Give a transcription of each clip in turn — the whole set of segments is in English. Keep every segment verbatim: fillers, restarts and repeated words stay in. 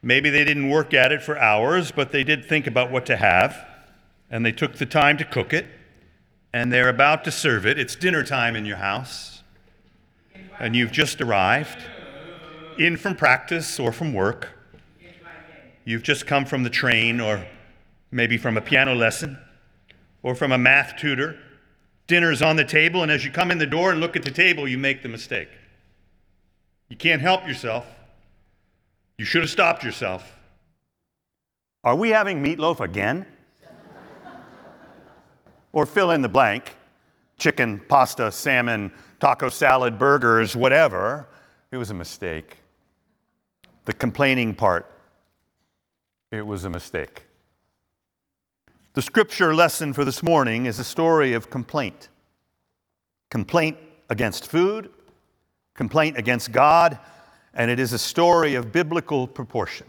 Maybe they didn't work at it for hours, but they did think about what to have, and they took the time to cook it, and they're about to serve it. It's dinner time in your house, and you've just arrived, in from practice or from work. You've just come from the train, or maybe from a piano lesson, or from a math tutor. Dinner's on the table, and as you come in the door and look at the table, you make the mistake. You can't help yourself. You should have stopped yourself. Are we having meatloaf again? Or fill in the blank. Chicken, pasta, salmon, taco salad, burgers, whatever. It was a mistake. The complaining part, it was a mistake. The scripture lesson for this morning is a story of complaint. Complaint against food, complaint against God, and it is a story of biblical proportion.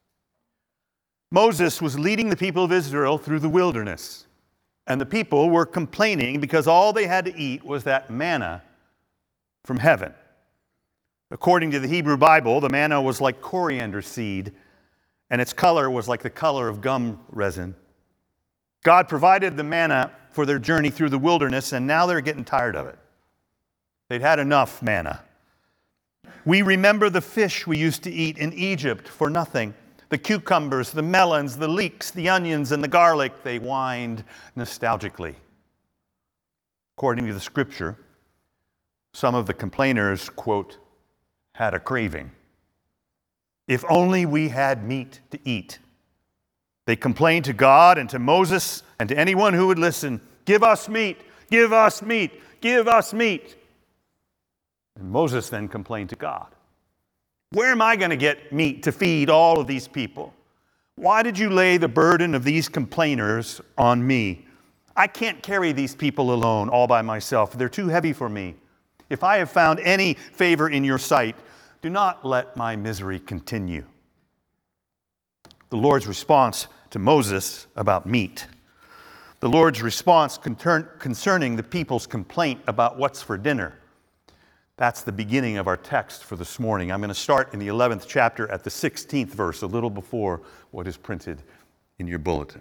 Moses was leading the people of Israel through the wilderness, and the people were complaining because all they had to eat was that manna from heaven. According to the Hebrew Bible, the manna was like coriander seed, and its color was like the color of gum resin. God provided the manna for their journey through the wilderness, and now they're getting tired of it. They'd had enough manna. We remember the fish we used to eat in Egypt for nothing. The cucumbers, the melons, the leeks, the onions, and the garlic, they whined nostalgically. According to the scripture, some of the complainers, quote, had a craving. If only we had meat to eat. They complained to God and to Moses and to anyone who would listen, give us meat, give us meat, give us meat. And Moses then complained to God. Where am I going to get meat to feed all of these people? Why did you lay the burden of these complainers on me? I can't carry these people alone all by myself. They're too heavy for me. If I have found any favor in your sight, do not let my misery continue. The Lord's response to Moses about meat. The Lord's response concerning the people's complaint about what's for dinner. That's the beginning of our text for this morning. I'm going to start in the eleventh chapter at the sixteenth verse, a little before what is printed in your bulletin.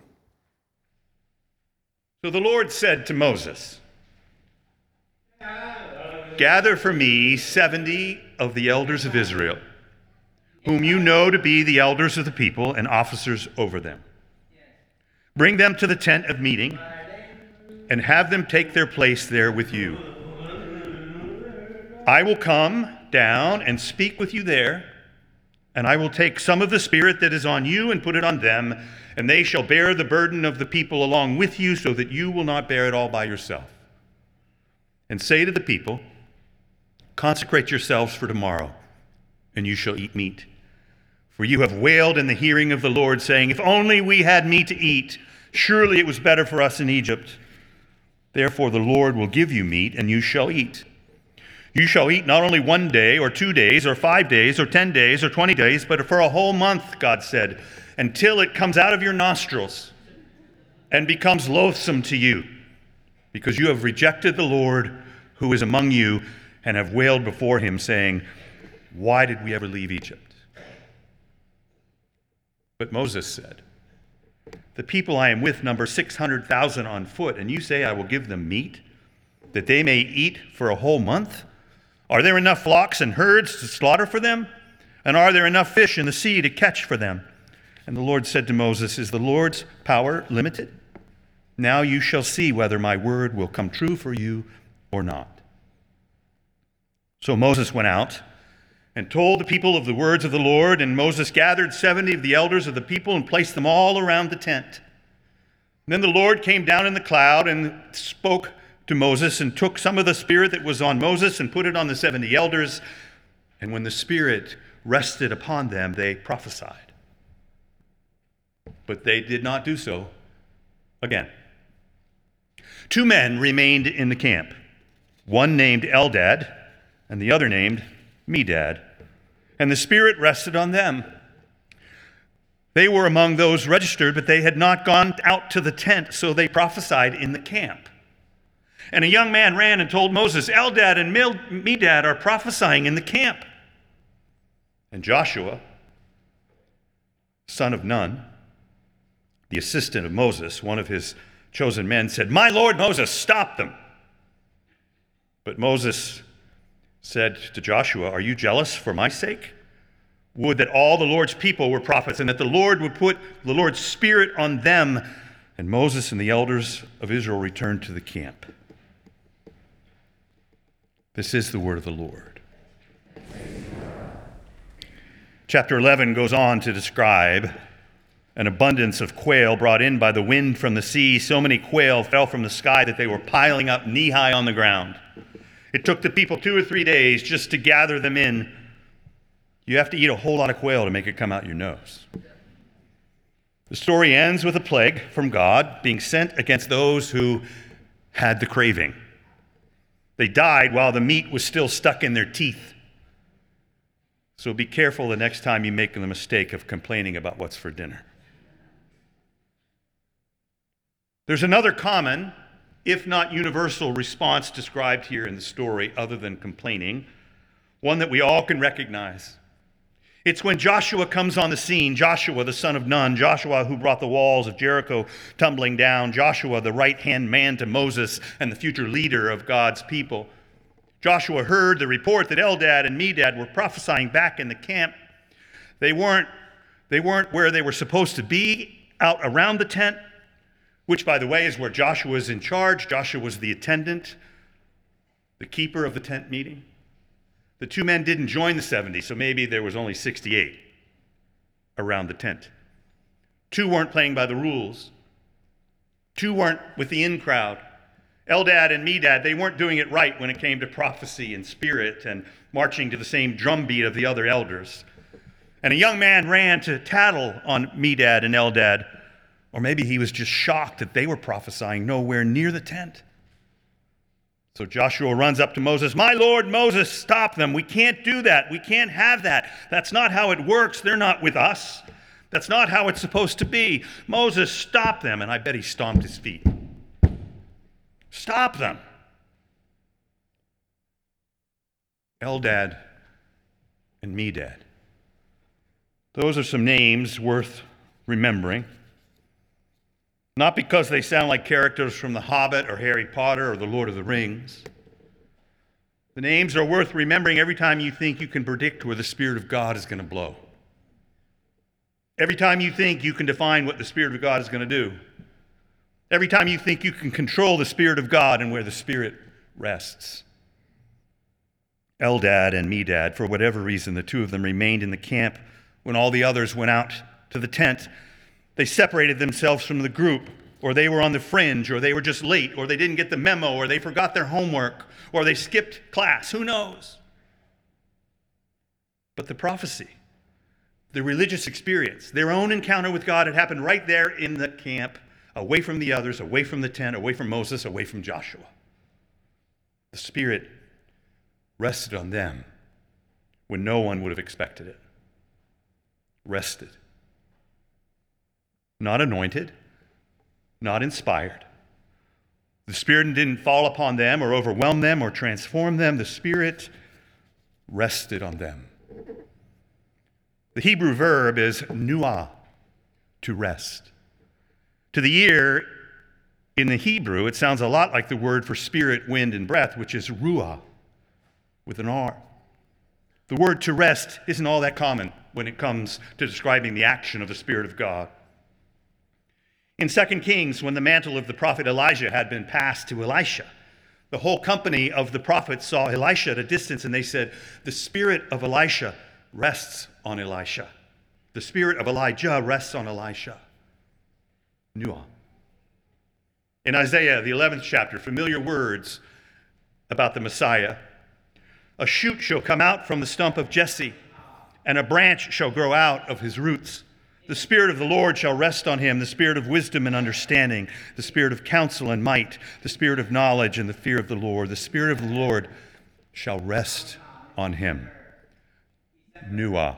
So the Lord said to Moses, gather for me seventy of the elders of Israel, whom you know to be the elders of the people and officers over them. Bring them to the tent of meeting and have them take their place there with you. I will come down and speak with you there, and I will take some of the Spirit that is on you and put it on them, and they shall bear the burden of the people along with you, so that you will not bear it all by yourself. And say to the people, consecrate yourselves for tomorrow, and you shall eat meat. For you have wailed in the hearing of the Lord, saying, if only we had meat to eat, surely it was better for us in Egypt. Therefore the Lord will give you meat, and you shall eat. You shall eat not only one day, or two days, or five days, or ten days, or twenty days, but for a whole month, God said, until it comes out of your nostrils and becomes loathsome to you, because you have rejected the Lord who is among you, and have wailed before him, saying, why did we ever leave Egypt? But Moses said, the people I am with number six hundred thousand on foot, and you say I will give them meat, that they may eat for a whole month? Are there enough flocks and herds to slaughter for them? And are there enough fish in the sea to catch for them? And the Lord said to Moses, is the Lord's power limited? Now you shall see whether my word will come true for you or not. So Moses went out and told the people of the words of the Lord, and Moses gathered seventy of the elders of the people and placed them all around the tent. And then the Lord came down in the cloud and spoke to Moses, and took some of the Spirit that was on Moses and put it on the seventy elders. And when the Spirit rested upon them, they prophesied. But they did not do so again. Two men remained in the camp, one named Eldad and the other named Medad. And the Spirit rested on them. They were among those registered, but they had not gone out to the tent, so they prophesied in the camp. And a young man ran and told Moses, Eldad and Medad are prophesying in the camp. And Joshua, son of Nun, the assistant of Moses, one of his chosen men, said, "My lord Moses, stop them." But Moses said to Joshua, "Are you jealous for my sake? Would that all the Lord's people were prophets, and that the Lord would put the Lord's Spirit on them." And Moses and the elders of Israel returned to the camp. This is the word of the Lord. Chapter eleven goes on to describe an abundance of quail brought in by the wind from the sea. So many quail fell from the sky that they were piling up knee-high on the ground. It took the people two or three days just to gather them in. You have to eat a whole lot of quail to make it come out your nose. The story ends with a plague from God being sent against those who had the craving. They died while the meat was still stuck in their teeth. So be careful the next time you make the mistake of complaining about what's for dinner. There's another common, if not universal, response described here in the story other than complaining, one that we all can recognize. It's when Joshua comes on the scene, Joshua the son of Nun, Joshua who brought the walls of Jericho tumbling down, Joshua the right-hand man to Moses and the future leader of God's people. Joshua heard the report that Eldad and Medad were prophesying back in the camp. They weren't, they weren't where they were supposed to be, out around the tent, which, by the way, is where Joshua was in charge. Joshua was the attendant, the keeper of the tent meeting. The two men didn't join the seventy, so maybe there was only sixty-eight around the tent. Two weren't playing by the rules. Two weren't with the in crowd. Eldad and Medad, they weren't doing it right when it came to prophecy and spirit and marching to the same drumbeat of the other elders. And a young man ran to tattle on Medad and Eldad, or maybe he was just shocked that they were prophesying nowhere near the tent. So Joshua runs up to Moses. "My Lord Moses, stop them. We can't do that. We can't have that. That's not how it works. They're not with us. That's not how it's supposed to be. Moses, stop them." And I bet he stomped his feet. Stop them. Eldad and Medad. Those are some names worth remembering. Not because they sound like characters from The Hobbit or Harry Potter or The Lord of the Rings. The names are worth remembering every time you think you can predict where the Spirit of God is going to blow. Every time you think you can define what the Spirit of God is going to do. Every time you think you can control the Spirit of God and where the Spirit rests. Eldad and Medad, for whatever reason, the two of them remained in the camp when all the others went out to the tent. They separated themselves from the group, or they were on the fringe, or they were just late, or they didn't get the memo, or they forgot their homework, or they skipped class. Who knows? But the prophecy, the religious experience, their own encounter with God had happened right there in the camp, away from the others, away from the tent, away from Moses, away from Joshua. The Spirit rested on them when no one would have expected it. Rested. Not anointed, not inspired. The Spirit didn't fall upon them or overwhelm them or transform them. The Spirit rested on them. The Hebrew verb is nuah, to rest. To the ear, in the Hebrew, it sounds a lot like the word for spirit, wind, and breath, which is ruah, with an R. The word to rest isn't all that common when it comes to describing the action of the Spirit of God. In Second Kings, when the mantle of the prophet Elijah had been passed to Elisha, the whole company of the prophets saw Elisha at a distance, and they said, "The spirit of Elisha rests on Elisha. The spirit of Elijah rests on Elisha." Nuah. In Isaiah, the eleventh chapter, familiar words about the Messiah. "A shoot shall come out from the stump of Jesse, and a branch shall grow out of his roots. The Spirit of the Lord shall rest on him, the Spirit of wisdom and understanding, the Spirit of counsel and might, the Spirit of knowledge and the fear of the Lord. The Spirit of the Lord shall rest on him." Nuah.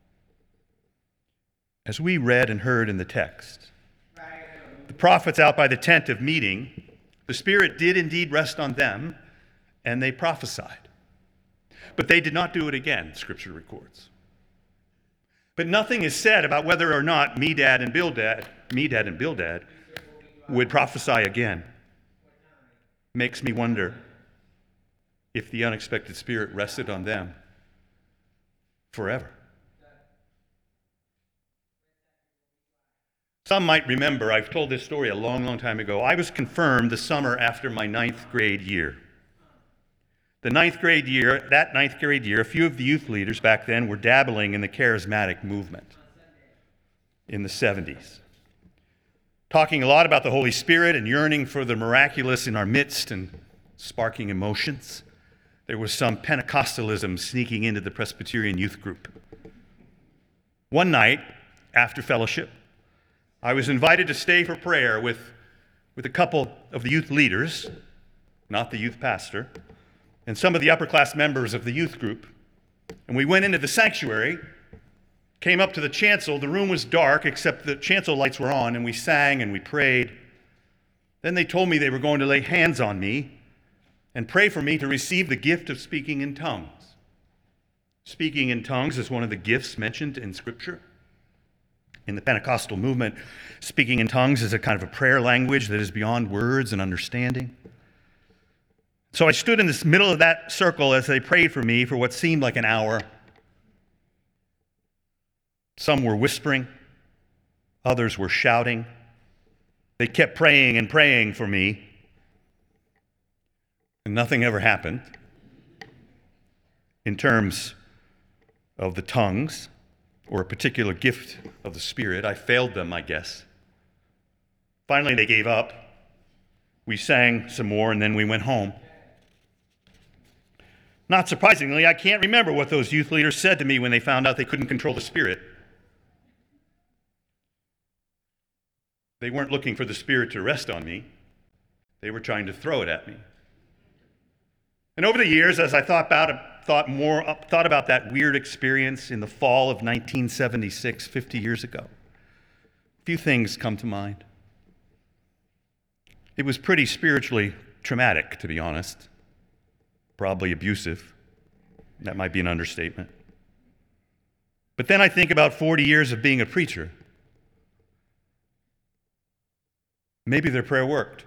As we read and heard in the text, the prophets out by the tent of meeting, the Spirit did indeed rest on them, and they prophesied. But they did not do it again, Scripture records. But nothing is said about whether or not Medad and Bildad, Medad and Bildad would prophesy again. Makes me wonder if the unexpected Spirit rested on them forever. Some might remember, I've told this story a long, long time ago. I was confirmed the summer after my ninth grade year. The ninth grade year, that ninth grade year, a few of the youth leaders back then were dabbling in the charismatic movement in the seventies. Talking a lot about the Holy Spirit and yearning for the miraculous in our midst and sparking emotions. There was some Pentecostalism sneaking into the Presbyterian youth group. One night, after fellowship, I was invited to stay for prayer with, with a couple of the youth leaders, not the youth pastor, and some of the upper class members of the youth group. And we went into the sanctuary, came up to the chancel. The room was dark, except the chancel lights were on, and we sang and we prayed. Then they told me they were going to lay hands on me and pray for me to receive the gift of speaking in tongues. Speaking in tongues is one of the gifts mentioned in Scripture. In the Pentecostal movement, speaking in tongues is a kind of a prayer language that is beyond words and understanding. So I stood in the middle of that circle as they prayed for me for what seemed like an hour. Some were whispering, others were shouting. They kept praying and praying for me, and nothing ever happened in terms of the tongues or a particular gift of the Spirit. I failed them, I guess. Finally, they gave up. We sang some more, and then we went home. Not surprisingly, I can't remember what those youth leaders said to me when they found out they couldn't control the Spirit. They weren't looking for the Spirit to rest on me. They were trying to throw it at me. And over the years, as I thought about it, thought more, thought about that weird experience in the fall of nineteen seventy-six, fifty years ago, a few things come to mind. It was pretty spiritually traumatic, to be honest. Probably abusive. That might be an understatement. But then I think about forty years of being a preacher. Maybe their prayer worked.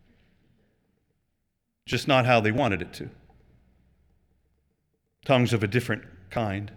Just not how they wanted it to. Tongues of a different kind.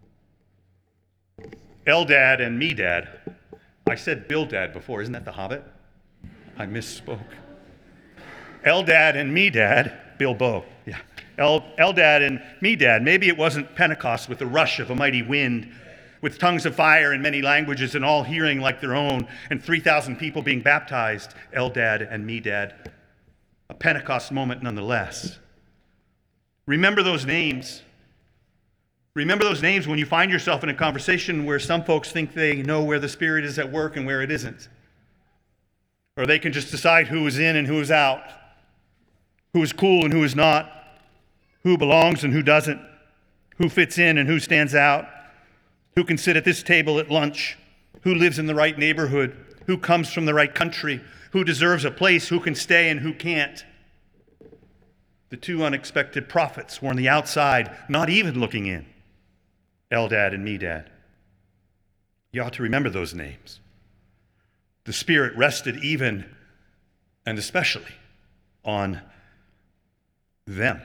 Eldad and Medad. I said Bildad before. Isn't that the Hobbit? I misspoke. Eldad and Medad. Bilbo. Yeah. El, Eldad and Medad. Maybe it wasn't Pentecost with the rush of a mighty wind, with tongues of fire in many languages and all hearing like their own, and three thousand people being baptized. Eldad and Medad. A Pentecost moment nonetheless. Remember those names. Remember those names when you find yourself in a conversation where some folks think they know where the Spirit is at work and where it isn't. Or they can just decide who is in and who is out, who is cool and who is not, who belongs and who doesn't, who fits in and who stands out, who can sit at this table at lunch, who lives in the right neighborhood, who comes from the right country, who deserves a place, who can stay and who can't. The two unexpected prophets were on the outside, not even looking in. Eldad and Medad. You ought to remember those names. The Spirit rested even and especially on them.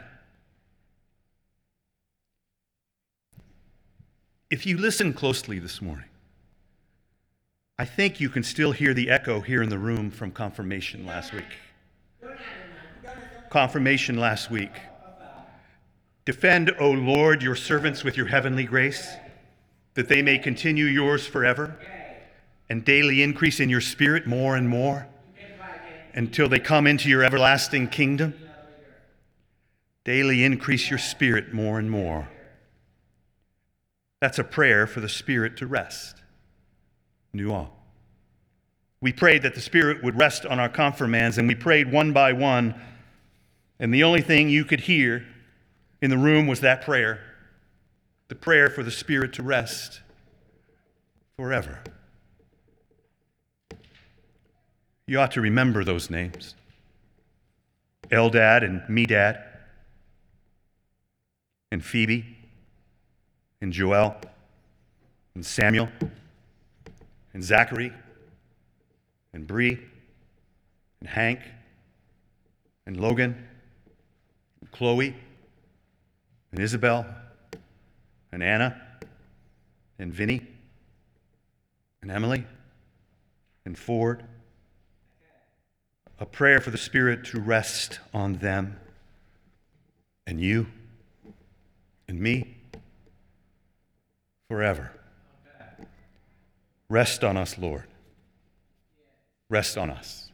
If you listen closely this morning, I think you can still hear the echo here in the room from confirmation last week. Confirmation last week. Defend, O Lord, your servants with your heavenly grace, that they may continue yours forever, and daily increase in your Spirit more and more, until they come into your everlasting kingdom. Daily increase your Spirit more and more. That's a prayer for the Spirit to rest. Nuah. We prayed that the Spirit would rest on our confirmands, and we prayed one by one, and the only thing you could hear in the room was that prayer, the prayer for the Spirit to rest forever. You ought to remember those names. Eldad and Medad, and Phoebe, and Joel, and Samuel and Zachary and Bree and Hank and Logan and Chloe and Isabel and Anna and Vinny and Emily and Ford. A prayer for the Spirit to rest on them and you and me forever. Rest on us, Lord. Rest on us.